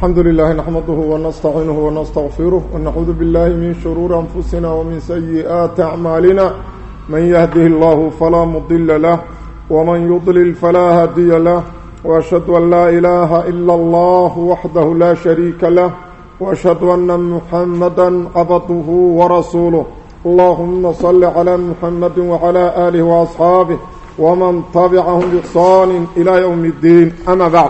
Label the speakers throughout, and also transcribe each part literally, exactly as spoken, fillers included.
Speaker 1: الحمد لله نحمده ونستعينه ونستغفره ونعوذ بالله من شرور أنفسنا ومن سيئات أعمالنا من يهده الله فلا مضل له ومن يضلل فلا هادي له وأشهد أن لا إله إلا الله وحده لا شريك له وأشهد أن محمدا عبده ورسوله اللهم صل على محمد وعلى آله وأصحابه ومن تبعهم بإحسان إلى يوم الدين أما بعد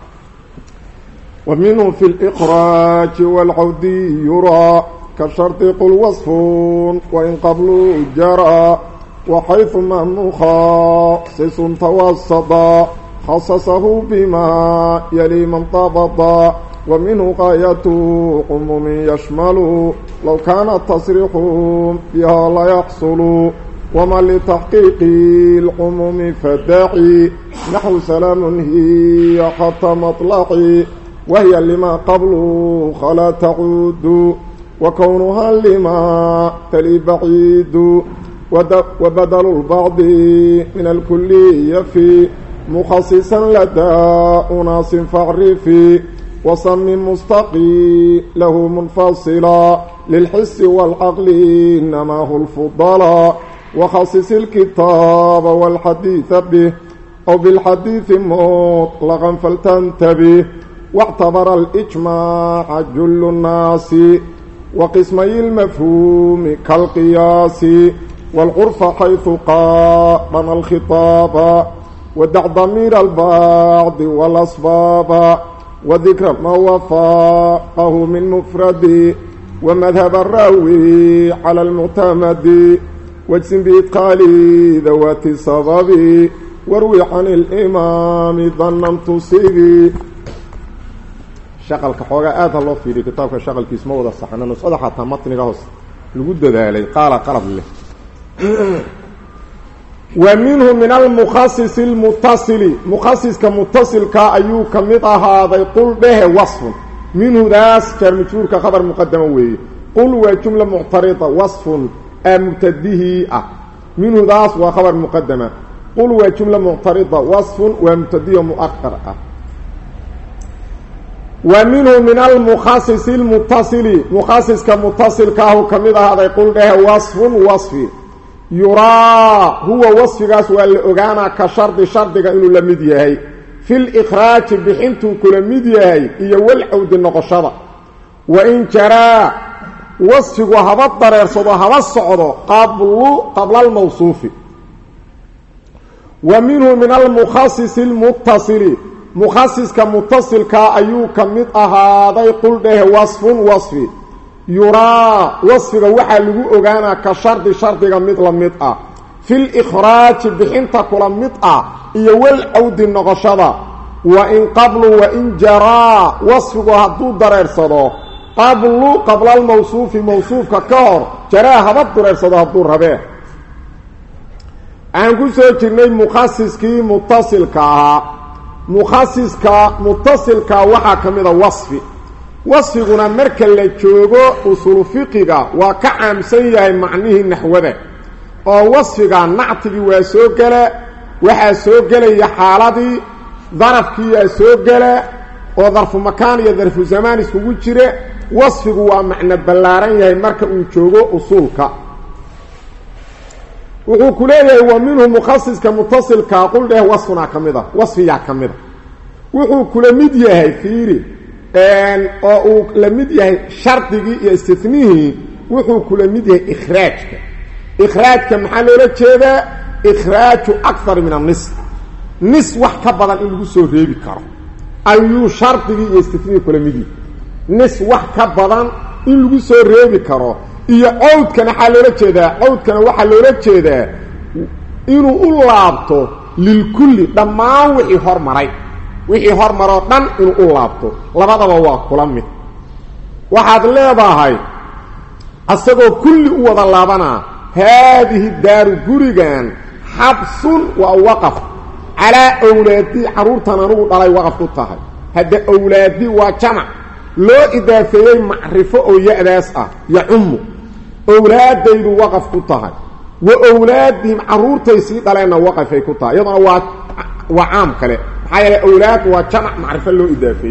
Speaker 1: ومنه في الإخراج والعود يرى كشرط قل وصف وإن قبل جرى وحيثما مخصص توسطا خصصه بما يلي من طبطا ومنه غاية عموم يشمل لو كان التصريح بها لا يحصل وما لتحقيق العموم فداعي نحو سلام هي خط مطلعي وهي لما قبله خلا تعود وكونها لما تلي بعيد وبدل البعض من الكل يفي مخصصا لدى أناس فاعرفي وصم مستقي له منفصلا للحس والعقل إنما هو الفضلا وخصص الكتاب والحديث به أو بالحديث مطلقا فلتنتبه واعتبر الإجماع جل الناس وقسمي المفهوم كالقياس والعرف حيث قارن الخطاب ودع ضمير البعض والأسباب وذكر ما وفاقه من مفرد ومذهب الراوي على المعتمد واجسم بإتقال ذوات السبب واروي عن الإمام ظنا تصيبي shaqalka xoogaa aad ha loo fiiriyo kitaabka shaqalkiisa ma wada saxana nusada xataa matniga hoos lagu dadaalay qaala qalab leh wa minhu min al-mukhassis al-muttasil mukhassiska muttasilka ayuu kamid ahaaday qul dhahe wasfun minhu daas jar majruurka khabar muqaddama weeye qul wa jumla mu'tarida wasfun amtadihi ah minhu daas wa khabar muqaddama qul wa jumla mu'tarida wasfun wa amtadihi mu'akhkhar ah ومنه من المخصص المتصل مخصص كمتصل كاهو كميدا هذا يقول ده وصف وصف يرى هو وصف غاس والاغانا كشرط شرط انه لميد يحي في الاخراج بحنته كلميد يحي iyo walcawd noqoshada وان جرى وصف وهب ضريرسدو هب سocdo قبل قبل الموصوف ومنه من المخصص المتصل مخصص كمتصل كا ايو كميد اهاداي قل ده وصف وصف يرى وصف waxa lagu ogaana ka shardi shardiga mid la mid ah fil ikhraj bixinta kula mid ah iyo wal awdi noqoshada wa in qablu wa in jara wasfigu haduu dareersado qablu qabla al mawsuf mawsufka ka hor jara haba dareersado haduu rabe aan ku soo jirnay mukhassiskii muttasilka ah مخصصك متصلك وحا كميدا وصفي وصفنا مركا لجوغو اصول فقهيغا وكعامسن يحي معنيه نحوده او وصفيغا نعتبي وا سو غلا waxa soo galay xaaladii darafkii soo gala oo darfu makaan iyo darfu zaman isku jire wasfigu waa macna balaaran yahay marka uu joogo usulka wuxuu ku leeyahay wa minhu mukhassiska muttasilka qul dah wasfuna kamida wasfiya kamida wuxuu kula mid yahay fiiri een oo uu la mid yahay shartigi iyo istithnihi wuxuu kula mid yahay ikhraajka ikhraajka maxaa loo jeedaa ikhraaju akthar min an-nis nis wax ka badan in lagu soo reebi karo ayuu shartigi iyo istithnihi kula mid yahay nis wax ka badan in lagu soo reebi karo iyo awdkana waxa loo jeedaa awdkana waxa loo jeedaa inuu u laabto lil kulli dhamaan wixii hormaray wixii hormaro dhan inuu u laabto labadaba waa kula mid waxaad leedahay asagoo kulli u wada laabana haadihi daaru gurigan habsun wa waqaf ala awlaadi arurtan anu dhalay waqaf ku tahay hada awlaadi waa jamac loo idaafeeyay macrifo oo yaadaas ah ya ummu awlaadaydu waqaf ku tahay wa awlaadihim arurtaysi dhalayna waqaf ay ku tahay yadana waa waa caam kale حيال أولاد وجمع معرفة له إضافي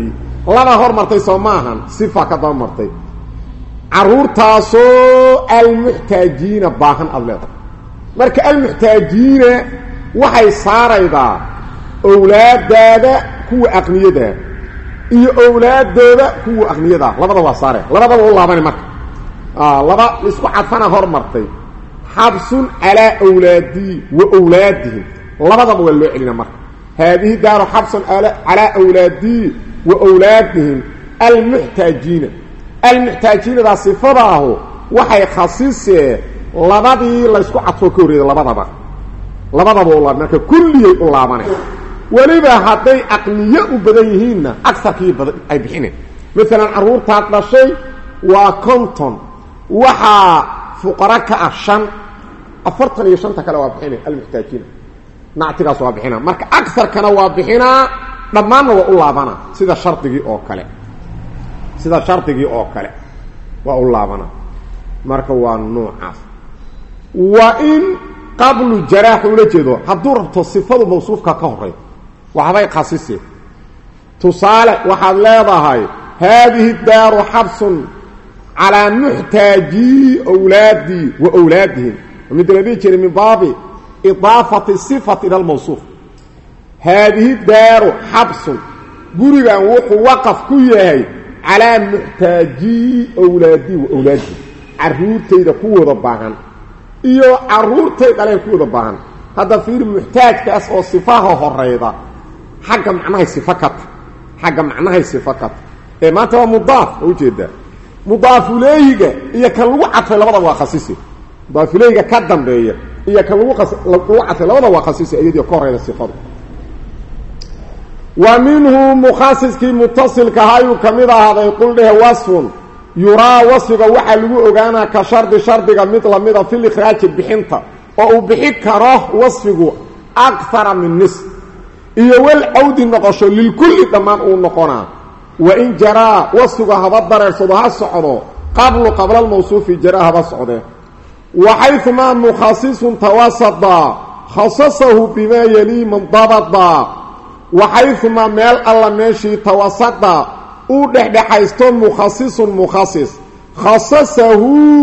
Speaker 1: laba hor martay soo maahan sifa ka daba martay caruurtaasoo almuxtaajiina baahan aad leedahay marka almuxtaajiina waxay saaraydaa awlaadaada kuwa aqniyada iyo awlaadooda kuwa aqniyada labada waa saare labadaba u laabani marka ah laba isku cadfana hor martay habsun ala awlaadi wa awlaadihim labadaba waa loo celina marka هذه دار حبس على أولادي وأولادهم المحتاجين المحتاجين ذا صفره وحي خصيصه لبدي لا اسكو عطفو كوريد لبدبا لبدبا والله marka kulli u laabana waliba haday aqniyo u badayhiin aksar kii badan ay bixineen midalan aruurta dhashay waa konton waxa fuqara ka ashan afartan iyo shan kale waa bixineen almuxtaajiin nactigaas waa bixina marka aksar kana waa bixina dhamaana waa u laabana sida shartigi oo kale sida shartigi oo kale waa u laabana marka waa noocaas wa in qablu jarah ula jeedo haduu rabto sifadu mawsuufka ka horeey waxbay qasisi tusaale waxa leedahay hadhihi daaru habsun ala muhtaji awladi wa awladihim midladii jiri min baabi إضافة الصفة إلى الموصوف هذه الدار حبس قرغا وحو وقف كيهي على محتاجي أولادي وأولادي عرورتي دا كوه ضباغان إيو عرورتي قليل كوه ضباغان هذا فيه محتاج كأسئل صفاه هريضة حقا معناها صفكت حقا معناها صفكت إيه ما تبا مضاف وجد مضاف إليه إيا كان الوقت في لبضا وخصيصي مضاف إليه كدن بيه iyo kan lagu qas lagu qas labada waa khasiis ayadii koreeyda sifadu wa minhu mukhassiski muttasilka hayu kamida haday quldee wasfun yura wasfiga waxa lagu ogaana ka shardi shardiga mid la mid ah fil ikhraaj bixinta oo uu bixi karo wasfigu akthar min nis iyo wal audi noqosho lil kulli dhamaan uu noqona wa in jara wasfiga haba dareersado ha socdo qablu qabla al mawsuuf jara haba socdo وحيثما مخصص توسط خصصه بما يلي من ضبط وحيثما مال الله ماشي توسط ودحدحيستو مخصص مخصص خصصه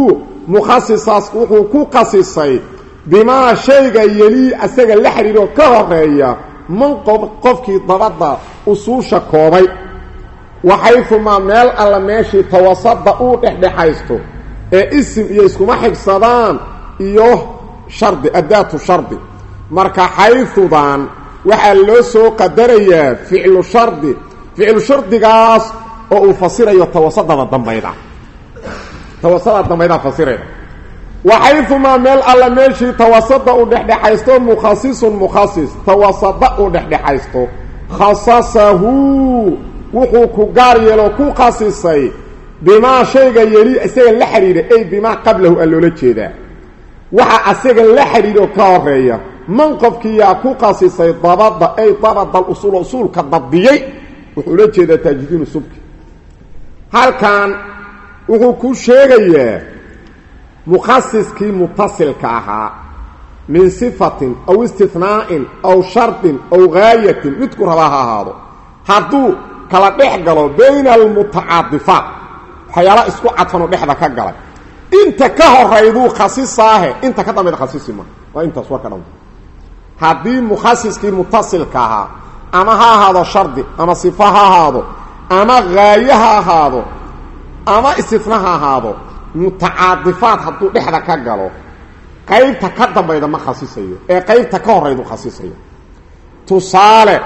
Speaker 1: مخصص وحو قصصي بما شيء يلي اسغ لحريرو كهريا من قفكي ضبط اصوش كوبي وحيثما مال الله ماشي توسط ودحدحيستو اسم iyo iskuma xigsadaan iyo shardi adaatu shardi marka haythudan waxa loo soo qadarayaa ficlu shardi ficlu shardigaas oo uu fasirayo tawasadada dambayda tawasadada dambayda fasiraya wa haythuma meel alla meeshii tawasada u dhexdhexaysto mukhassisun mukhassis tawasada u dhexdhexaysto khassasahu wuxuu ku gaar yeelo ku qasisay بما شيء يلي اسغ لا خريده اي بما قبله اللولا جيدا waxa asaga la xiriiro ka horeeya man qofkii yaa ku qasisay dabada ay dabada usul usul ka dabiyay wuxuu la jeedaa taajidin subki halkan wuxuu ku sheegayaa mukhassiski muttasilka aha min sifatin aw istithna'in aw shartin aw ghayatin midku rabaha hado hadu kala dhexgalo bayna al mutaadifat حيالا اسكو عطفنو دخدا ka galay inta ka horeydu khasisaahe inta ka dambeed khasisima waa inta soo ka dhanto hadii mukhassiski muttasilka aha ama ha hado shardi ama sifa ha hado ama gaayaha hado ama istithnaha hado mutaadifat haduu dhexda ka galo qaybta ka dambeeda ma khasisayo ee qaybta ka horeydu khasisayo tusaale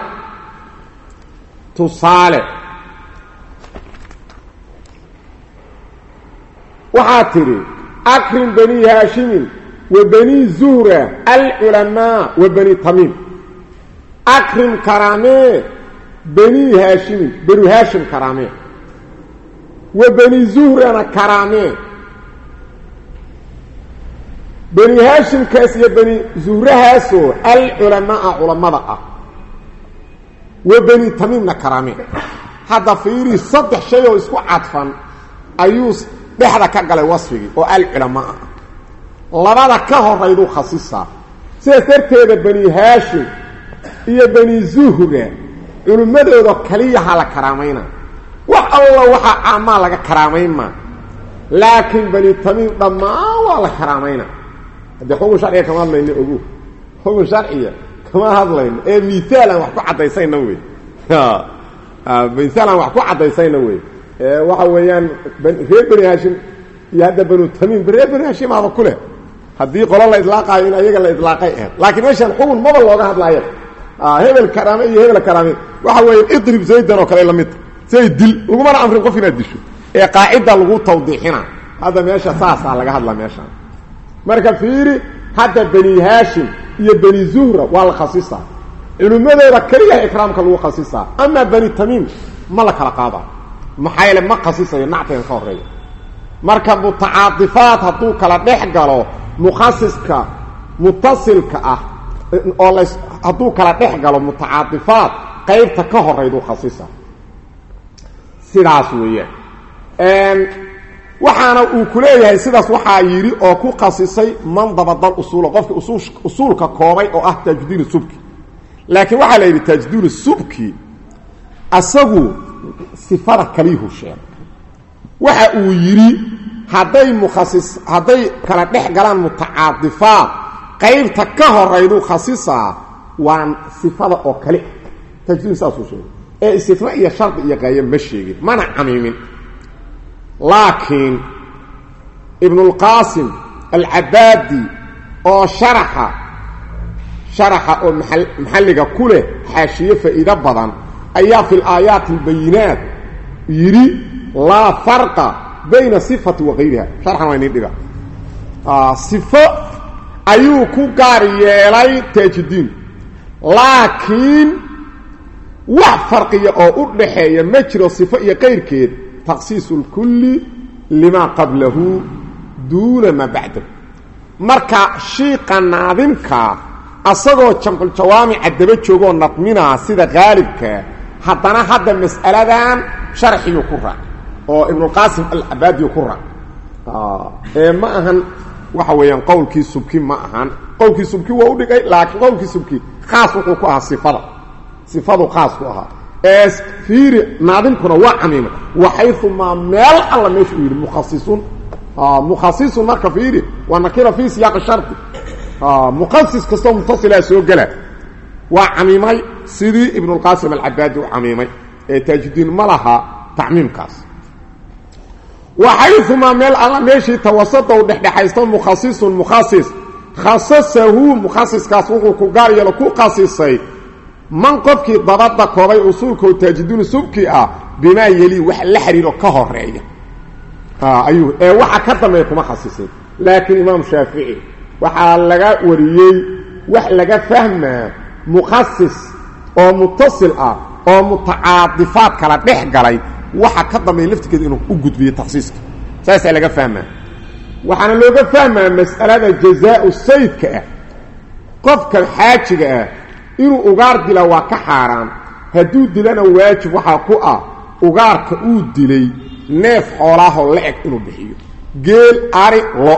Speaker 1: tusaale وحاتري أكرم بني هاشم وبني زهرة العلماء وبني تميم أكرم كرامي بني هاشم بني هاشم كرامي وبني زهرة كرامي بني هاشم كاسي بني زهرة هاسو العلماء علماء وبني تميم كرامي هذا فيري صدح شيء ويسكو عطفا أيوس dhexda ka galay wasfigi oo al ulama labada ka horeydu khasisa sida darteeda bani hashim iyo bani zuhra culimadooda kaliya hala karaamayna wax alla waxa ama laga karaamayma laakiin bani tamiim dhamaan waa la karaamayna hada xugun sharciga kama hadlayno ogu xugun sharciga kama hadlayno ee miisaalan wax ku cadaysayna way ha miisaalan wax ku cadaysayna way ee waxa weeyaan reer bani hashim iyo hada bani tamiim reer bani hashim aba kule hadii qolo la idlaaqayo in ayaga la idlaaqay ah laakiin meeshan xugun maba looga hadlaayo ah hebel karaame iyo hebel karaame waxa weeyaan idrib zaydan oo kale la mid saydil ugu mar amrin qof inaad disho ee qaacida lagu tawdiixina hada meesha saasa laga hadla meesha marka fiiri hada bani hashim iyo bani zuhra wal khasisa ilmadooda kaliya ikraamka lagu khasisa ama bani tamim ma la kala qaada maxayla ma khasisay nacteen ka horeeyo marka mutaadifat haduu kala dhex galo mukhassiska muttasilka ah oo la haduu kala dhex galo mutaadifat qaybta ka horeeyo khasisa sidaas weeyaan een waxaana uu ku leeyahay sidaas waxa yiri oo ku qasisay man dabadal usul qofka usul usulka koobay oo ah tajdiin subki laakiin waxa la yiri tajdiin subki asagu sifada kaliihu sheeg waxa uu yiri haday mukhassis haday kala dhex galaan mutaadifaa qaybta ka horeydu khassisa waan sifada oo kale tajdiin saas uu sheeg ee istifna iyo shart iyo qaayam ma sheegin mana camiimin لكن ابن القاسم العبادي او شرح شرح او محل محلقه كله حاشيه فائده بدن ايا في الايات البينات يري لا فرق بين صفه وغيرها شرح وين دغا اه صفه ايو كو غار يلay تجدين لكن وفرقيه او ودخيه ما جرو صفه iyo qeyrkeed تخصيص الكل لما قبله دون ما بعده marka shiiqa naadimka asagoo jamcul jawaami adaba joogo nadmina sida qaalibka hadana hada mas'aladan sharxiyo ku raac oo ibn qasim al-abadi ku raac ee ma ahan waxa weeyaan qowlkii subki ma ahan qowlkii subki waa u dhigay laakiin qowlkii subki khaas wuxuu ku ahaa sifada sifadu khaas ku ahaa اس فير نادم كنا وعميم وحيث ما مال الله مش يقول مخصصون اه مخصص ما كفير ونكره في سياق الشرط اه مخصص كسو متصل سو غلا وعميمي سيدي ابن القاسم العبادي وعميمي تجدين ملها تعميم كاس وحيث ما مال الله مش توسط ودحدحيستو مخصص مخصص خصصه مخصص كاس وكو غار يلو كو قاسيسي من قفكي ضبط كوباي اصولكو تجدون سبكي اه بما يلي وح لا خريرو كهوريا اه ايوه اي waxa ka damay kuma khasisay laakiin imam shafi'i waxa laga wariyay wax laga fahmaa mukhassis oo muttasil ah oo mutaadifat kala dhex galay waxa ka damay laftigeed inuu u gudbiyo takhsiiska saas ay laga fahmaa waxana looga fahmaa mas'alada jazaa'u saydka ah qofka xaajiga ah inuu ugaar dila waa ka xaraan haduu dilana waajib waxa ku ah ugaarka uu dilay neef xoolaha leeg inuu bixiyo geel ari lo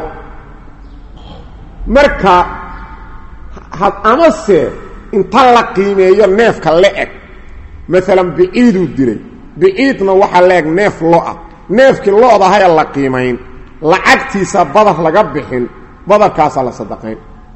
Speaker 1: marka had amase inta la qiimeeyo neefka leeg mesela biidu dilay biidna waxa leeg neef lo ah neefkii looda hay la qiimeyn lacagtiisa badar laga bixin badarkaas la sadaqayn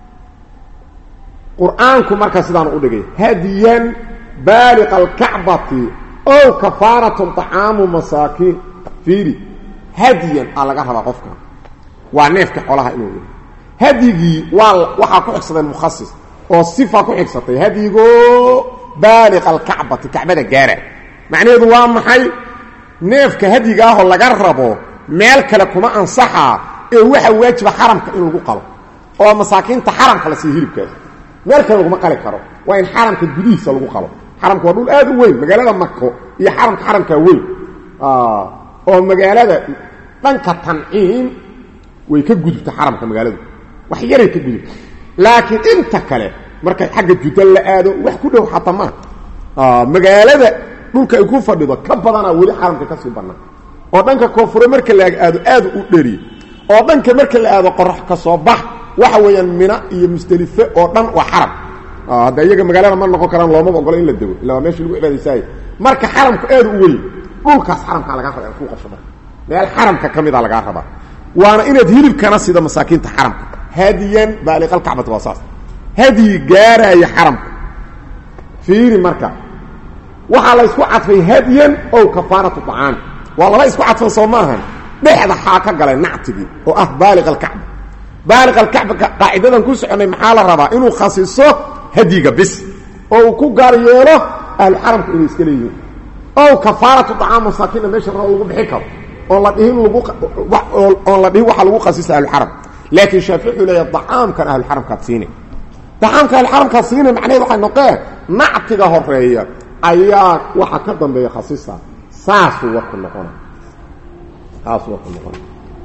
Speaker 1: قرآنكم مركز سيدان أودغي هديا بالغ الكعبة أو كفارة طعام مساكين فيري هديا على قهر قفك وعنيفك حولها إنه هديجي وحا كحكسة المخصص أو صفة كحكسة هديجو بالغ الكعبة كعبة الجارة معنى ذوام محي نيفك هديجاه ولا قربه مالك لكما أنصحها إيه وحا واجب حرمك إنه قلب أو مساكين تحرمك لسيهيرب كذا مالك لكما قلب كرو وإن حرمك الجديس لغو قلب حرمك ودول آذو وين مقالة مكة إيه حرمك حرمك وين آه أو مقالة دنك تنعين ويكجدو حرمك مقالة وحيانا يكجدو لكن انت كله markay xagga judal la aado wax ku dhow xatama ah magaalada dhulka ay ku fadhido ka badana wali xaramka ka sii banaa oo dhanka koonfur marka la aado aad u dheeri oo dhanka marka la aado qorrax ka soo bax waxa weeyaan mina iyo mustalifa oo dhan waa xaram ah dayaga magaalada ma noqon karaan looma ogolo in la dawo ilaa meesha lagu cibaadayay marka xaramku aad u weyn dhulkaas xaramka laga rabaa ku qabsho marka meel xaramka kamida laga rabaa waana inaad hilibkana sida masaakiinta xaramka hadiyan baaliqal kacbada wasaas hadi gaaraya xaramka fiiri marka waxa la isku cadfay hadiyan oo kafaaratu ta'am wala la isku cadfan Soomaalihan dhexda xaa ka galay nactigi oo ah baaliqal kacba baaliqal kacba qaacidadan ku soconay maxaa la rabaa inuu khasiso hadiga bis oo ku gaar yeelo ahlu xaramka inay iska leeyihiin oo kafaaratu ta'am masaakiinta meesha lagu bixi karo oo la dhihin lagu oo la dhihin waxa lagu khasisa ahlu xaram laakiin shaafici leeyahay ta'amkan ahlu xaramka siinay ta'amka ahlu xaramka siinay macnaheedu waxa noqon nactiga horeeya ayaa waxa ka dambeeya khasisa saasu waqti noqon saasu waqti noqon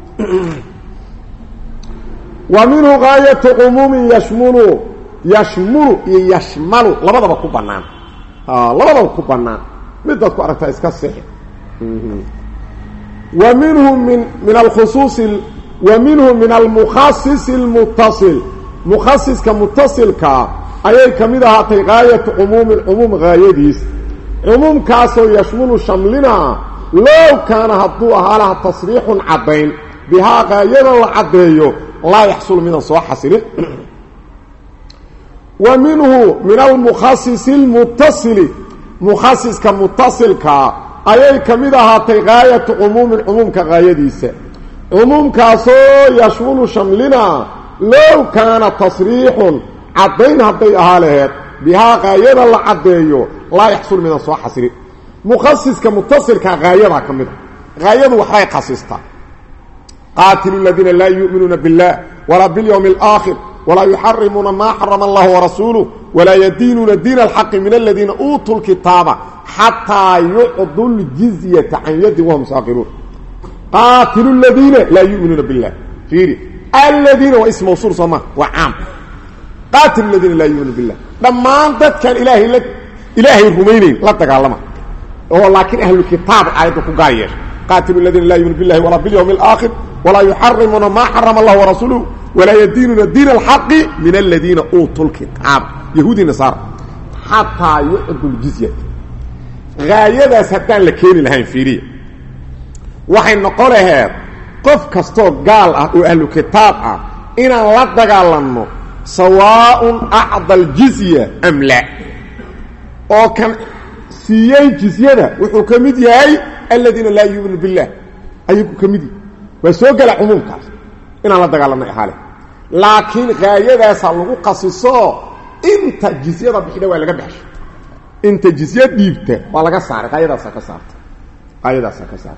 Speaker 1: wa minhu ghayatu umum yashmulu yashmulu yashmalu labadaba ku banaan ah labadaba ku banaan mid dadku aragta iska sixi wa minhu min min al-khusus wa minhu min al-mukhassis al-muttasil mukhassis ka muttasil ka ayay kamid ahaatay ghayatu umum al-umum ghayadis umum kaaso yashmulu shamlina law kana hadu ahala tasriixun cadayn biha ghayada la cadeeyo la yahsul min soo xasilin wa minhu min al-mukhassis al-muttasil mukhassis ka muttasil ka ayay kamid ahaatay ghayatu umum al-umum ka ghayadiisa umum kaaso yashmulu shamlina law kana tasriixun cadayn haday ahaleed biha ghayada la cadeeyo la yahsul min soo xasilin mukhassis ka muttasil ka ghayada kamid ghayadu waxay khasista qaatilu alladina la yu'minuna billahi wala bil yawmil aakhir ولا يحرمون ما حرم الله ورسوله ولا يدينون دين الحق من الذين أوتوا الكتاب حتى يعطوا الجزية عن يد وهم صاغرون قاتلوا الذين لا يؤمنون بالله فيري الذين واسم موصول صمه وعام قاتلوا الذين لا يؤمنون بالله لما انت كان إلهي لك إلهي الرومينين لا تقالما ولكن أهل الكتاب آياتك قايش قاتلوا الذين لا يؤمنون بالله ولا باليوم الآخر ولا يحرمون ما حرم الله ورسوله ولا يدينون دين الحق من الذين أوتوا الكتاب يهودي نصارى حتى يعطوا الجزية غاية ستان لكين لهين فيرية وحين نقولها قف كستو قال أهل الكتاب إن الله قال لنه سواء أعطى الجزية أم لا أو كان سيئي جزية وحكمت يهي الذين لا يؤمنون بالله أيكم كمدي وسوق العموم كاس إن الله قال لنا إحالة لكن غاية سألوه قصصه انت جزية بحيدة ولا بحش انت جزية ديبته ولا قصار غاية سكسار غاية سكسار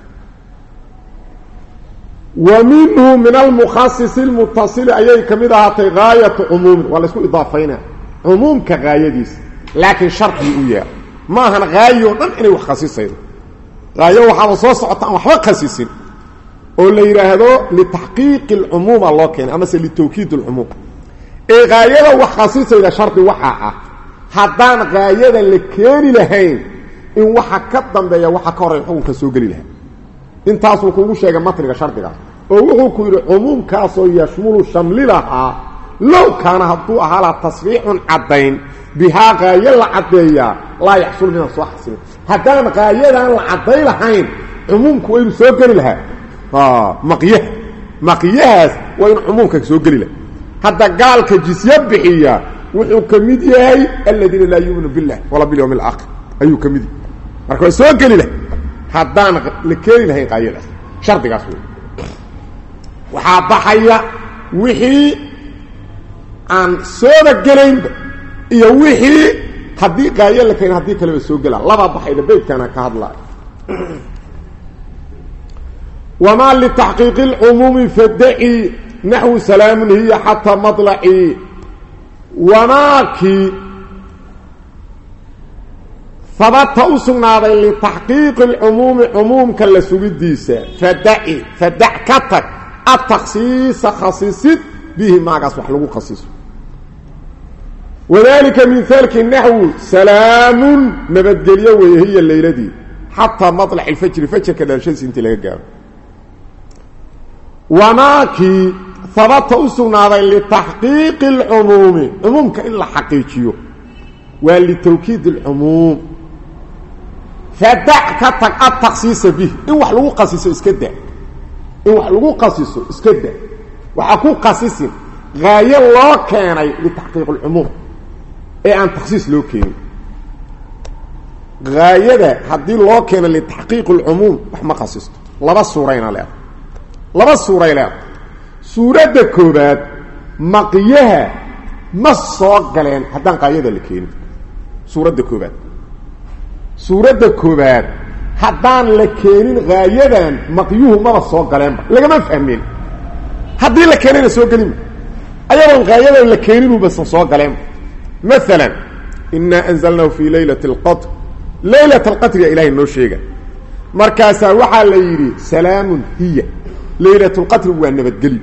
Speaker 1: ومنه من المخصص المتصل أيه كمدها غاية عموم ولا اسمه إضافين عموم كغاية ديس لكن شرط يقويا ما هن غاية إنه وخصيصين غاية وحرصوص وحوى خصيصين ولا يراهدو لتحقيق العموم الله كان أما سي لتوكيد العموم إيه غاية وخصيصة إلى شرط وحاقة حدان غاية لكيني لهين إن وحا كدن بيا وحا كوري حقوق كسوق لها انت أصل كوغو شيئا مطرق شرط لها ووحو كوير عموم كاسو يشمل شمل لها لو كان هدو أهلا تصريح عدين بها غاية العدية لا يحصل من الصح سنة حدان غاية العدية لهين عموم كوير سوق لها اه مقيه مقياس وين عمومك سو غليله حتى قال كجسيه بخيا وحو كميد يحيى الذين لا يؤمنون بالله ولا باليوم الاخر ايو كميد marka soo غليله hadaan la keenin lahayn qaayada shardigaas waxa baxaya wixii aan soo galeyn iyo wixii hadii qaayada la keenin hadii kale soo gala laba baxayda beedkana ka hadlaa وما لتحقيق العموم فدعي نحو سلام هي حتى مطلعي وماكي ثبت أسنا لتحقيق العموم عموم كلا سويديسة فدعي فدع كتك التخصيص خصيصت به ما قصح له خصيص وذلك من ذلك النحو سلام نبدل وهي الليلة دي حتى مطلع الفجر فجر كذا شيء انت لقى وماكي ثبت أسنا لتحقيق العموم عموم كإلا حقيقيه ولتوكيد العموم fadac ka tag at-takhsiis bih in wax lagu qasiso iska daa in wax lagu qasiso iska daa waxa ku qasisin gaayo loo keenay li tahqiiq al-umum ee aan takhsiis loo keenin gaayada hadii loo keenay li tahqiiq al-umum wax ma qasisto laba suurayna leh laba suurayna suurada koobaad maqiyaha ma soo galeen haddaan qaayada la keenin suurada koobaad suurada koobaad haddaan la keenin gaayadan maqyuhu ma soo galeen lagama fahmin haddii la keenina soo galin ayadoon gaayadan la keenin uu bas soo galeen مثلا إنا أنزلناه في ليلة القدر ليلة القدر يا إلهي نو شيغا مركاسا وحا ليري سلام هي ليلة القدر والنبت قلي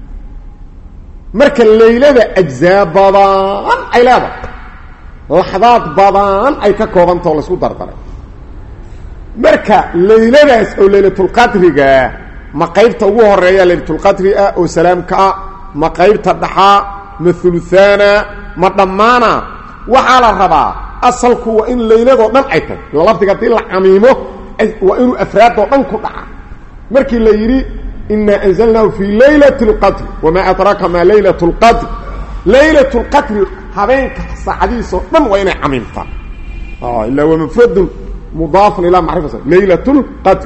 Speaker 1: مركا الليلة أجزاء بضان أي لا لحظات بضان أي كاكوبان طولسو دردر مركا الليلة أو ليلة القدر ما قيبت أبوه الرئية ليلة القدر أو سلام كا ما قيبت الضحاء مثل ثانا ما ضمانا وعلى الربا أصلك وإن ليلة ضم أيتم للفظ قتيل عميمه وإن أفراد ضم كدعا مركي الليلي إنا أنزلناه في ليلة القدر وما أدراك ما ليلة القدر ليلة القدر هبينك حديث ضم وإن عميمتا آه إلا ومفرد مضاف إلى معرفة ليلة القدر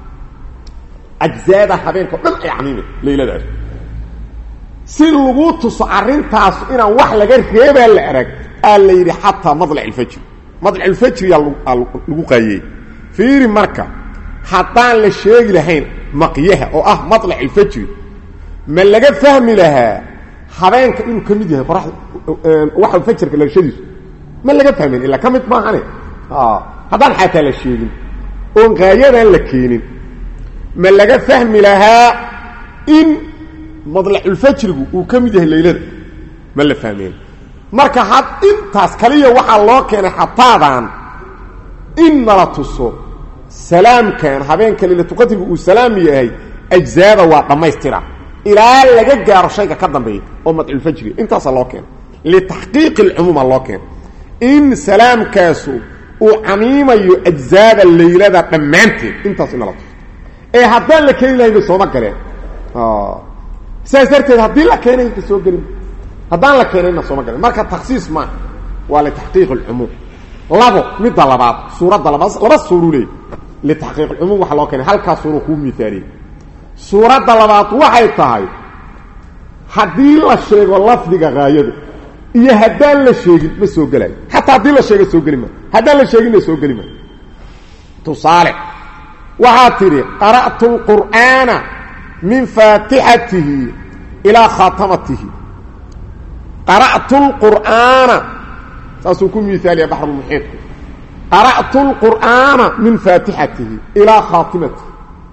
Speaker 1: أجزاء هبينك ضم أي عميمة ليلة ذلك si lagu tuso arintaas inaan wax laga reebay la arag aan la yiri hatta madlac al-fajr madlac al-fajr ya lagu qaayay fiiri marka haddaan la sheegi lahayn maqiyaha oo ah madlac al-fajr ma laga fahmi lahaa habeenka inuu kamid yahay qoraxda waxa fajrka la shadiis ma laga fahmin illa kamid ma ahane ah haddaan xataa la sheegin oo qaayadan la keenin ma laga fahmi lahaa in مضلع الفجر وكمده الليلة ما اللي فاهمين مركا حد انتاس كليا وحا الله كان حطادان إن لا تصو سلام كان حبين كليلة تقتل والسلام يهي أجزاء وطما يسترع إلى لقى جار شيء كدن بيه أمة الفجر انتاس الله كان لتحقيق العموم الله كان إن سلام كاسو وعميمة أجزاء الليلة دا قمانتي انتاس إن لا تصو إيه حدان لكيلا يبصوما كليه آه سياسرتي هدي لا كاني انت سو غلين هدان لا كاني انت سو ما غلين marka takhsiis ma wala tahqiiq al-umum labo mid dalabaad suurada labaad laba suurule li tahqiiq al-umum waxa loo keenay halka suuro ku miisaali suurada labaad waxay tahay hadii la sheego lafdiga gaayadu iyo hadaan la sheegin ma soo galay hatta hadii la sheego soo galima hadaan la sheegin soo galima tusaale waxa tiri qara'tu al-qur'ana من فاتحته إلى خاتمته قرأت القرآن سأسوكم مثال يا بحر المحيط قرأت القرآن من فاتحته إلى خاتمته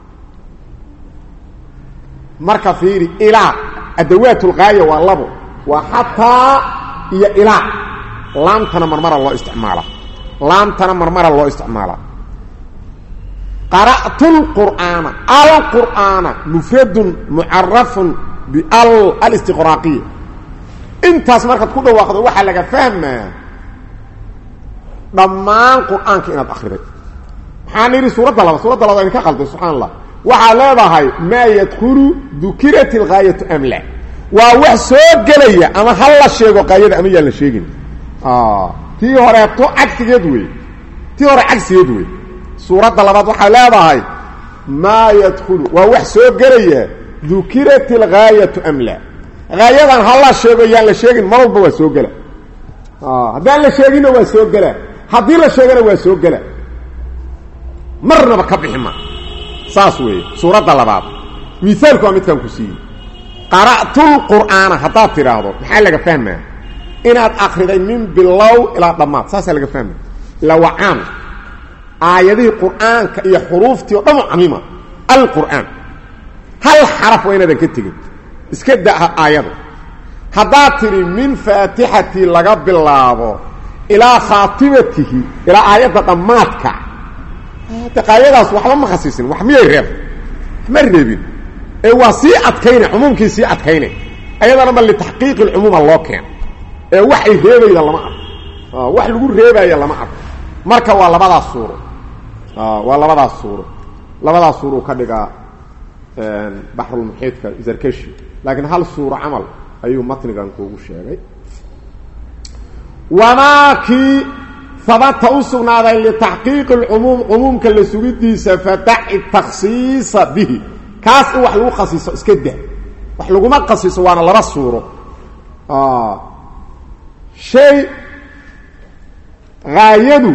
Speaker 1: مركا فيري إلى أدوات الغاية واللبو وحتى هي إلى لام تنمرمر الله استعماله لام تنمرمر الله استعماله قرأت القرآن القرآن مفرد معرف بال الاستغراقية انت اسمارك تكون واخذ واحد لك فهم ضمان قرآن كإنات أخرت حانيري سورة الله سورة الله إنك قلت سبحان الله وعلى هاي ما يدخل ذكرة الغاية أم لا ووح سوق لي أما هلا الشيء وقايد أمي يلا الشيء آه تي هريبتو عكس يدوي تي هري عكس يدوي سورة لباد وحا لابهاي ما يدخل ووح سوق قرية ذكرت الغاية أم لا غاية هلا الشيء يان لشيء مرض هو سوق له آه هذا لشيء هو سوق له هذا لشيء هو سوق له مرنا بكبحما ساسوي سورة لباد مثالكم مثلكم كسي قرأت القرآن حتى تراضوا محل لك فهمه إن أخرجين من بالله إلى ضمات ساس لك فهمه لو عام آياته القرآن كأي حروفتي وضمع عميمة القرآن هل حرف وين ذا كتجد اسكد آياته هذاتري من فاتحتي لقب الله إلى خاتمته إلى آيات ضماتك تقايد أصبح ما خصيصين وحمية الرب مرنبين وسيئة كينة عموم كي سيئة كينة أيضا لما لتحقيق العموم الله كان وحي هيبة إذا الله معه وحي يقول هيبة إذا الله معه مركا والله بدا الصورة اه waa labadaas suuro labadaas suuro ka dhiga een bahrul muhitka zarkashi laakiin hal suuro amal ayuu matnigan kuugu sheegay wamaaki sabata usugnaada li tahqiiq al umum umumka la sugidiisa fata'i takhsiis bihi kaas wax lagu khasiiso iska daa wax lagu ma khasiiso waana laba suuro ah shay gaayadu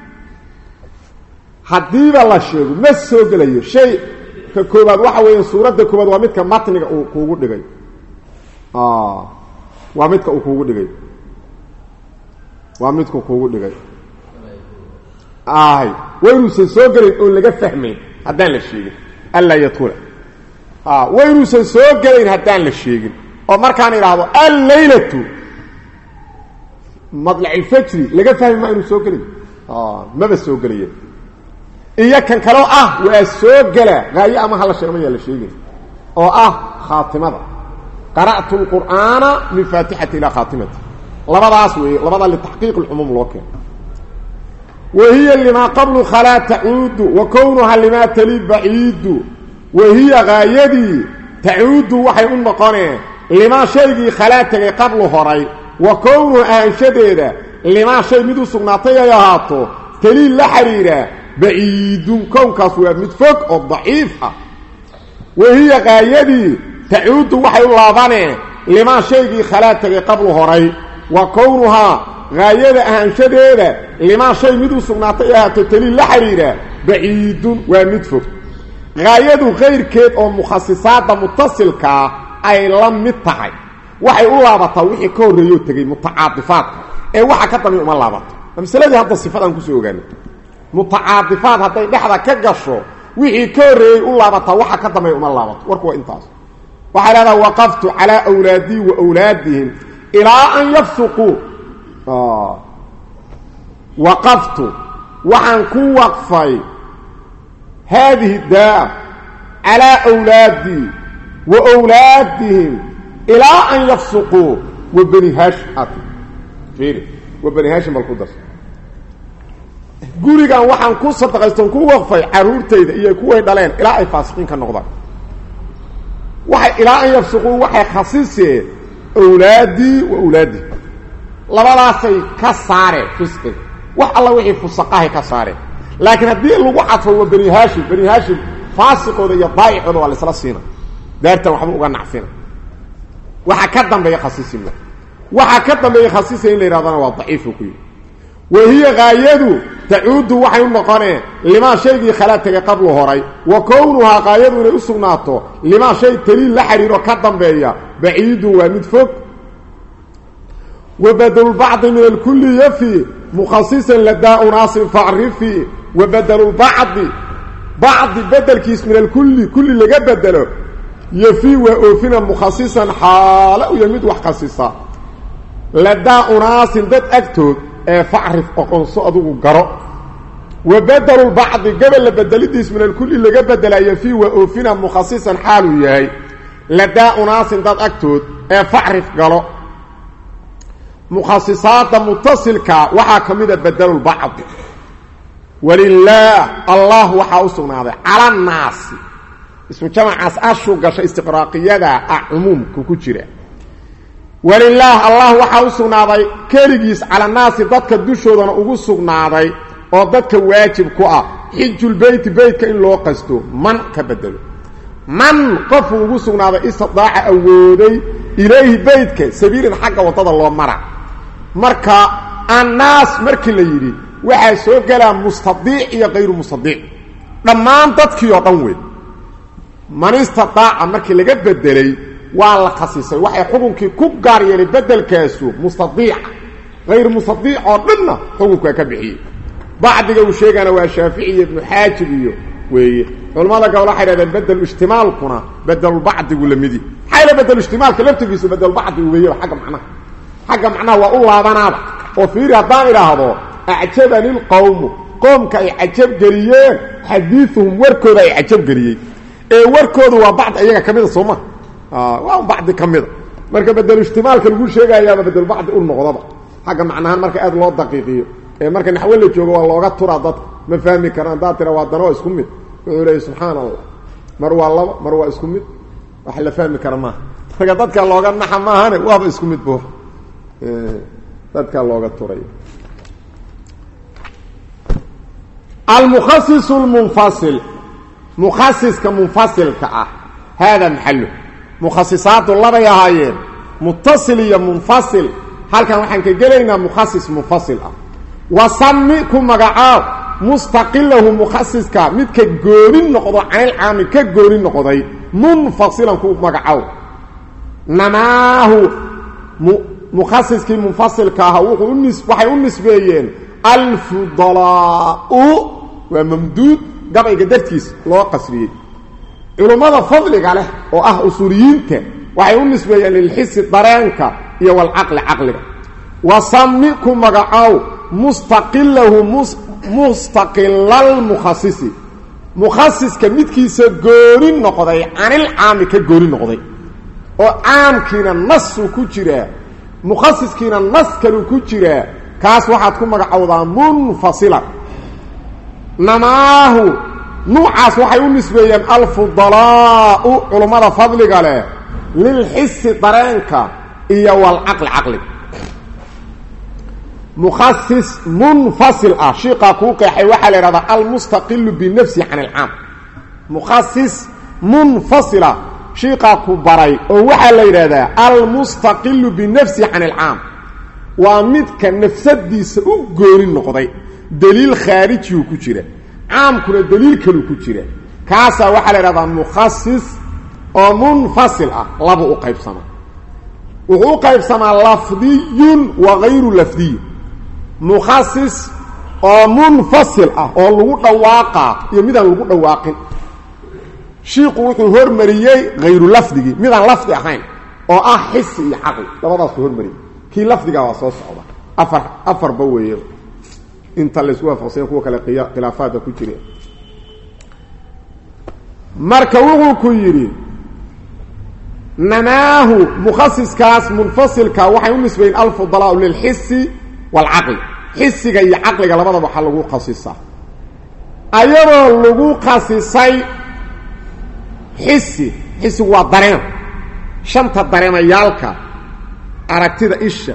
Speaker 1: hadii la sheego ma soo galayo shay ka koobaad waxa weeyaan suurada koobaad waa midka matniga uu kuugu dhigay ah waa midka uu kuugu dhigay waa midka kuugu dhigay ay wayruusan soo galin oo laga fahmay hadaan la sheegin alla yadkhul ah wayruusan soo galin hadaan la sheegin oo markaan iraado al-laylatu madla' al-fajr laga fahmay ma inuu soo galin ah ma ba soo galiye iyo kan kale ah waa soo gala gaayo ama hal sheegay ma la sheegin oo ah khaatimada qara'tu al-qur'ana min fatihati ila khatimati labadaas way labada li tahqiiq al-umum looke وهي لما قبل خلا تعود وكونها لما تلي بعيد وهي غايدي تعود وحي النقانه لما شيء خلا تلي قبل هري وكونها انشديده لما شيء مدو سغناتي يهاتو تلي لحريره بعيد كون كاسوا متفق او ضعيفه وهي غايدي تعود وحي اللابانه لما شيء خلا تلي قبل هري وكونها غايده انشديده لما شيء مدو سغناتي تلي لحريره بعيد ومتفق غايده غير كيد او مخصصات متصلكا اي لم تحي waxay u laabataa wixii ka horeeyo tagay mutacaadifaad ee waxa ka damay uma laabato misaladii hadda sifadan ku soo ogaanay mutacaadifaad haday dhaxda ka gasho wixii ka horeeyay u laabataa waxa ka damay uma laabato warku waa intaas waxa la yiraahdaa waqaftu ala awlaadi wa awlaadihim ila an yafsuqu ah وقفت وعن كو وقفي هذه الداء على أولادي وأولادهم إلى أن يفسقوا وبني هاشم فيري وبني هاشم القدس قولي كان وحن كو صدقستون كو وقفي عرورتيد إيا كو دالين إلى أي فاسقين كان نقضان وحي إلى أن يفسقوا وحي خصيصي أولادي وأولادي لبداسي كساره فسقي wax alla wixii fusaqahay ka saare laakiin hadii lagu cadfo bani haashim bani haashim faasiqooda iyo daayicooda wala isla siina daarta waxba uga nacfina waxa ka dambeeya khasiisina waxa ka dambeeya khasiisina in la yiraahdo waa daciif ku yiri wahiya gaayadu ta'uudu waxay u noqonee lima shaygi khalataga qablo horay wa kownuha gaayadu inay u sugnaato lima shay taliil la xiriiro ka dambeeya baciidu wa midfog وبدل بعض من الكل يفي مخصصا لدى أناس فعرفي وبدل البعض بعض بدل كيس من الكل كل اللي قد بدله يفي وأوفنا مخصصا حالا ويمد وحقصصا لدى أناس دد أكتود فعرف أقنصو أدوه قرأ وبدل البعض قبل بدل ديس من الكل اللي قد بدله يفي وأوفنا مخصصا حالو يهي لدى أناس دد أكتود فعرف قرأ مخصصات متصلك وحا كميده بدل البعض ولله الله وحا وسناده على الناس اسم جمع اساشو غش استقراقيده عموم كوجيره ولله الله وحا وسناده كليغيس على الناس dadka dushoodan ugu sugnaaday oo dadka waajib ku ah xijul bayt baytka in loo qasto man ka bedelo man qof ugu sugnaaday istidaaca awooday ilayhi baytka sabiirin xagga wadada loo mara marka annaas markii la yiri waxa soo galaa mustadiic iyo غير mustadiic dhamaan dadkii oo dhan weey man istidaaca markii laga bedelay waa la khasisay waxa xukunkii ku gaar yeelay bedelkaasu mustadiic غير mustadiic oo dhanna xukunka ka bixiyay baadiga uu sheegana waa Shaafici ibn Haajib iyo weeye culimada gawla xiriireen bedel ihtimaalkuna bedel baadigu lamidi hayla bedel ihtimaalka laftigiisu bedel baadigu weeye xaga macnaha حاجه معناها والله بنابا وفير هدان الهضو اعجبني القوم قوم كاي عجب جريين حديثهم وركود اي عجب جريين اي وركود waa بعض ayaga kamida Soomaa ah waa بعض kamida marka bedel ihtimaalka lagu sheegaya bedel بعض u noqdaba حاجه معناها marka aad loo daqiiqiyo ee marka naxwal la joogo waa looga tura dad ما فهمي كران داتنا وادنا اسكو ميد وحو سبحان الله مر waa laba mar waa isku mid wax la fahmi kara ma marka dadka looga naxamaahane waaba isku mid boo ee dadka looga turay al mukhassis al munfasil mukhassis ka munfasil ka ah hada mahallu mukhassisat laba yahaayeen muttasil iyo munfasil halkan waxaan ka galeynaa mukhassis munfasil ah wasammi ku magacaab مستقله مخصص كا مد كغورين نقدو عن العام كغورين نقداي منفصلا كو مغعاو نماه مخصص كي منفصل كا هو النسبه وحي النسبيين الفضلاء وممدود قبل قدرتيس لو قصري علماء فضل عليه او اه اصوليين وحي النسبيين للحس الضرانكا يا والعقل عقل وسميكم مغعاو مستقله مس مستقل المخصص مخصص كمدكيسا غورين نقداي عن العام كغورين نقداي او عام كينا نص ku jira مخصص كينا نص كلو ku jira kaas waxaad ku magacawdaa munfasila namaahu nuucaas waxay u nisbeeyeen al-fudalaa ulumada fadliga leh lil hiss dareenka iyo wal aql aqli مخصص منفصل اه شيقا كوكاي waxa la yiraahdaa al mustaqil bi nafsi an al aam مخصص منفصل شيقا ku baray oo waxa la yiraahdaa al mustaqil bi nafsi an al aam wa midka nafsadiisa u goorin noqday daliil khariji ku jira aam kuna daliil kale ku jira kaasa waxa la yiraahdaa مخصص oo منفصل ah laba u qaybsama wuxuu qaybsamaa lafdiyun wa ghayru lafdiy مخصص او منفصل اه او لو دواقا يميدان لو دواقين شيخ وحو هرمريي غير لفظي ميدان لفظي اهين او اه حس iyo aql labadaas hormari ki lafdiga waa soo socda afar afar baweeyo inta la isku waafaqsan kuwa kale khilaafaadka ku jira marka wuxuu ku yiri نماه مخصص كاس منفصل كا waxay u nisbeen al-fudala lil hissi والعقل حسيغا يا عقلغا لبدا waxa lagu qasisa ayadoo lagu qasisay hissi hissi waa dareen shanta dareemayaalka aragtida isha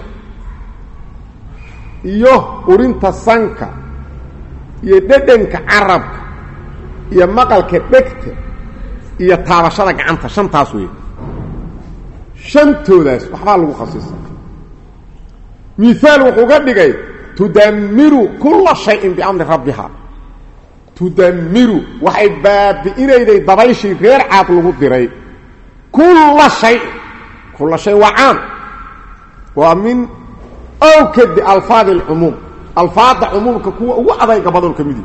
Speaker 1: iyo urinta sanka iyo dhadhanka carabka iyo maqalka dhegta iyo taabashada gacanta shantaas weey shantoodaas waxa lagu qasisa مثال وحوغا دغاي تدمر كل شيء بأمر ربها تدمر وحي باب إليه دبايشي غير عاقل لغو ديري كل شيء كل شيء وعام ومن أوكد ألفاظ العموم ألفاظ العموم ككوة وعضي قبضوا الكميدي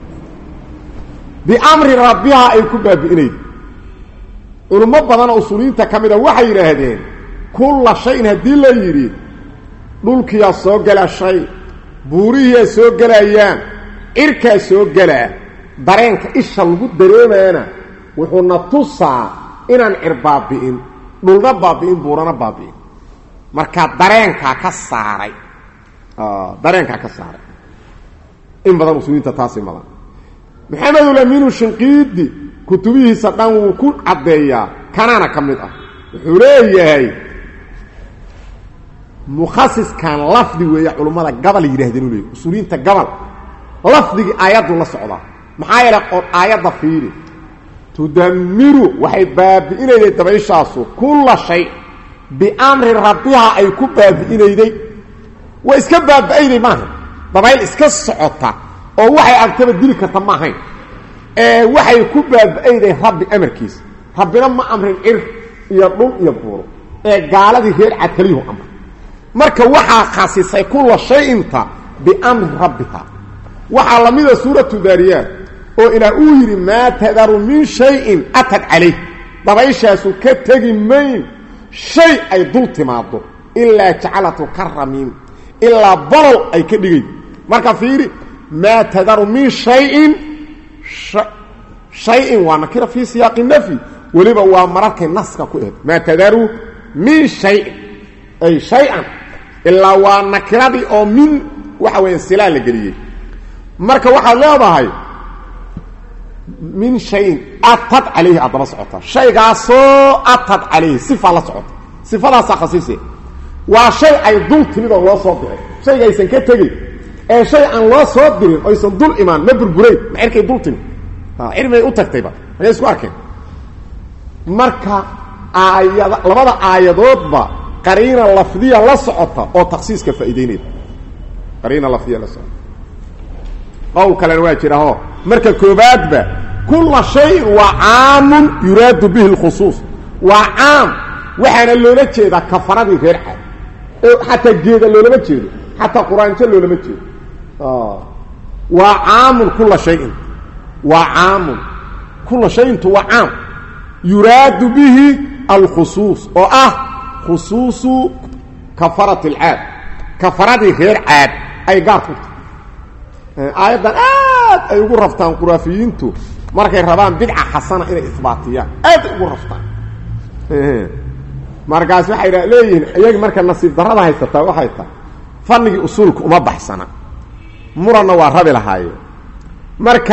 Speaker 1: بأمر ربها أي كباب إليه ولما بدنا أصولين تكمل وحي رهدين كل شيء هدي الله يريد dhulkiya soo gala shay buurihiya soo galayaan irka soo gala dareenka isha lagu dareemayna wuxuu na tusaa inaan irbaabiin dhulna baabiin buurana baabiin marka dareenka ka saaray ah dareenka ka saaray in badan usuulinta taasi madan maxamed ulamin shinqidi kutubihiisa dhan uu ku cadeeyaa kanana kamid ah wuxuu leeyahay مخصص كان لفظي ويا علماء قبل يراهدين لي اصولين تا قبل لفظي ايات لا سودا maxaa la qor aayada fiiri tudammiru waxay baabi'inayday dabayshaasu kullu shay bi amri rabbiha ay ku baabi'inayday way iska baabi'inay maaha dabayl iska socota oo waxay agtaba dil karta ma ahayn ee waxay ku baabi'inay rabbi amarkiis rabbina ma amrin ir iyo dhul iyo buuro ee gaaladii reer cadkaliyo amr marka waxa khasisay kullu shay inta bi amri rabbiha waxa lamida suuratu dariyat oo ila uu yiri ma tadaru min shay'in atad alayh dabayshaasu ka tagi mayn shay ay dul timaado illa ja'alatu karamin illa balal ay ka dhigay marka fiiri ma tadaru min shay'in shay'in wa nakira fi siyaq nafi waliba waa mararka naska ku eed ma tadaru min shay'in ay shay'an illa wa nakiradi oo min waxa weyn silaa la galiyay marka waxaad leedahay min shayin atad calayhi adaba socota shaygaasoo atad calayhi sifa la socota sifadaasaa khasiise waa shay ay dul timid oo loo soo diray shayga aysan ka tegin ee shay aan loo soo dirin oysan dul imaan ma burbureyn ma cirkay dul timid cirmay u tagtayba magay isku arkeen marka aayada labada aayadoodba qariina lafdiya la socota oo takhsiiska faa'iideynaysa qariina lafdiya la socota qowl kalena waa jiraho marka koobaadba kulla shayin waa caamun yuraadu bihi lkhusuus waa caam waxaana loola jeedaa kafaradii reer caad xataa geeda loolama jeedo xataa quraanjo loolama jeedo waa caamun kulla shayin waa caamun kulla shayintu waa caam yuraadu bihi alkhusuus oo ah khusuusu kafarat alcaad kafaradii reer caad ay gaar ku tahay aayaddan aad ay ugu raftaan quraafiyiintu markay rabaan bidca xasana inay isbaatiyaan aad ay ugu raftaan markaas waxay leeyihiin iyagi marka nasiib darrada haysataa waxay tahay fanigii usuulka uma baxsana muranna waa rabi lahaayeen marka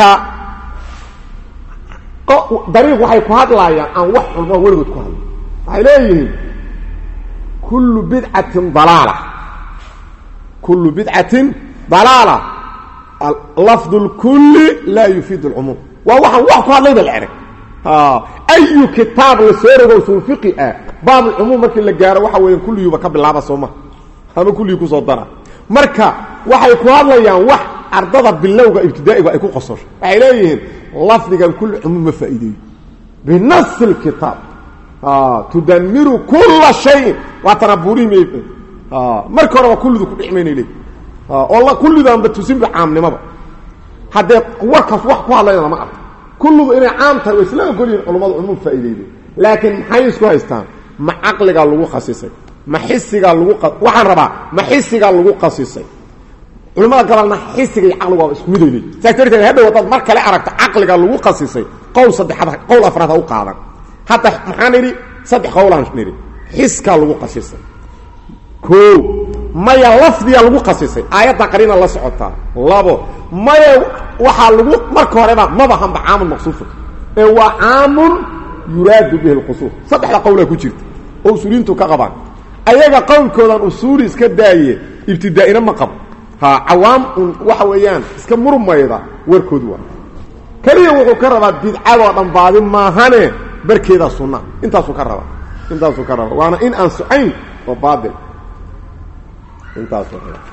Speaker 1: dariiq waxay ku hadlaayaan aan wax culmada weligood ku hadla waxay leeyihiin kullu bidcatin dalaala kullu bidcatin dalaala lafdu lkulli laa yufiidu alcumuum waa waxaan wax ku hadlayba la erag ayu kitaab la soo rogo usul fiqi ah baab alcumuum markii la gaaro waxa weeyaan kulliyuba ka bilaaba sooma ama kulliyu kusoo dara marka waxay ku hadlayaan wax ardada bilowga ibtidaa'iga ay ku qososho waxay leeyihiin lafdigan kulli cumuum ma faa'iideeyo binas alkitaab tudammiru kulla shayin waa tanaburihi marka hore waa kullidu ku dhicmaynay leeyihin oo la kullidaanba tusinba caamnimada haddee warkaas wax ku hadlaya lama arko kullidu inay caam tahay way isla ogolyihin culummadu cumuum faa'iideyday laakiin maxay isku haystaan ma caqligaa lagu khasisay ma xisigaa lagu waxaan rabaa ma xisigaa lagu khasisay culimada gabalna xisiga iyo caqliga waa isku miday leeyihin saas darteed hadhow haddaad mar kale aragto caqligaa lagu khasisay qowl saddexaad qowl afraad ha u qaadan hadda maxaan idhi saddex qowlaan nidhi xiskaa lagu khasisay koo maya lafdiga lagu khasisay aayadda qariina la socotaa labo maya waxaa lagu marka horeba maba hanba caamun maqsuufa ee waa caamun yuraadu bihi lkhusuus saddexda qowlaa ku jirta oo usuuliintu ka qabaan ayaga qowlkoodan usuuli iska daaye ibtidaa'ina ma qabo ha cawaam un waxa weeyaan iska murmayda warkoodu waa kaliya wuxuu ka rabaa bidcadoo dhan baadi maahane barkeeda sunna intaasuu ka rabaa intaasuu ka rabaa waana in aan socayn oo baadil intaasuu rabaa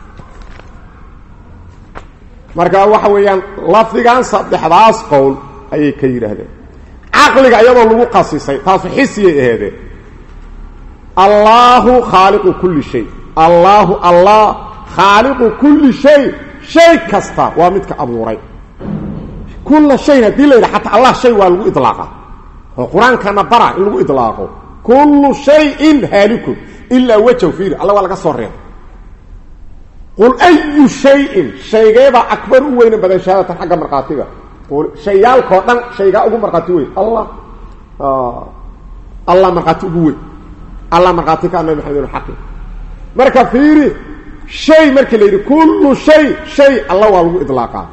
Speaker 1: marka waxa weeyaan lafdigan saddexdaas qowl ayay ka yidhaahdeen caqliga iyadoo lagu qasisay taasu xisiyay aheedeen allaahu khaaliqu kulli shay allaahu allah khaaliqu kulli shay shay kasta waa midka abuuray kulla shay haddii la yidhaha xataa allah shay waa lagu idlaaqa oo qur-aankana bara in lagu idlaaqo kullu shayin haalikun ilaa wajhu fiiri alla waa laga soo reebay qul ayu shayin shaygeebaa akbar u weyna badan shahaadatan xagga markhaatiga shayaalkao dhan shaygaa ugu markhaati weyn allah allah markhaati ugu weyn allah markhaati ka nabi maxamed xaqi marka fiiri shay markii la yidhi kullu shay shay alla waa lagu idlaaqaa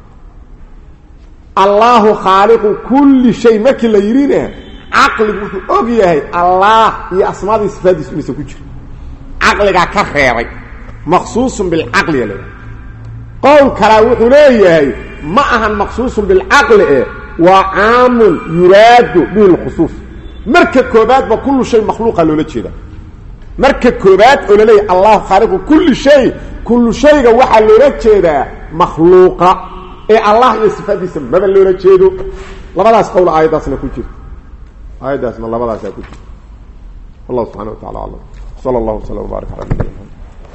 Speaker 1: allahu khaaliqu kulli shay markii la yidhina caqligu wuxuu og yahay allah iyo asmaadii sifaadiisu inaysan ku jiro caqligaa ka reebay maqsuusun bilcaqliya le qowl kalaa wuxuu leeyahay ma ahan maqsuusun bilcaqli e waa caamun yuraadu bihi lkhusuus marka koobaadba kullu shay makhluuqa loola jeeda marka koobaad oo la leeyahay allahu khaaliqu kulli shay kullu shayga waxaa loola jeedaa makhluuqa ee allah iyo sifaadiisa maba loola jeedo labadaas qowl aayaddaasna ku jirta aayaddaasna labadaasaa ku jirta wallahu subxana wa tacala aclam sala allahu waslam wbaarak ala nabiyina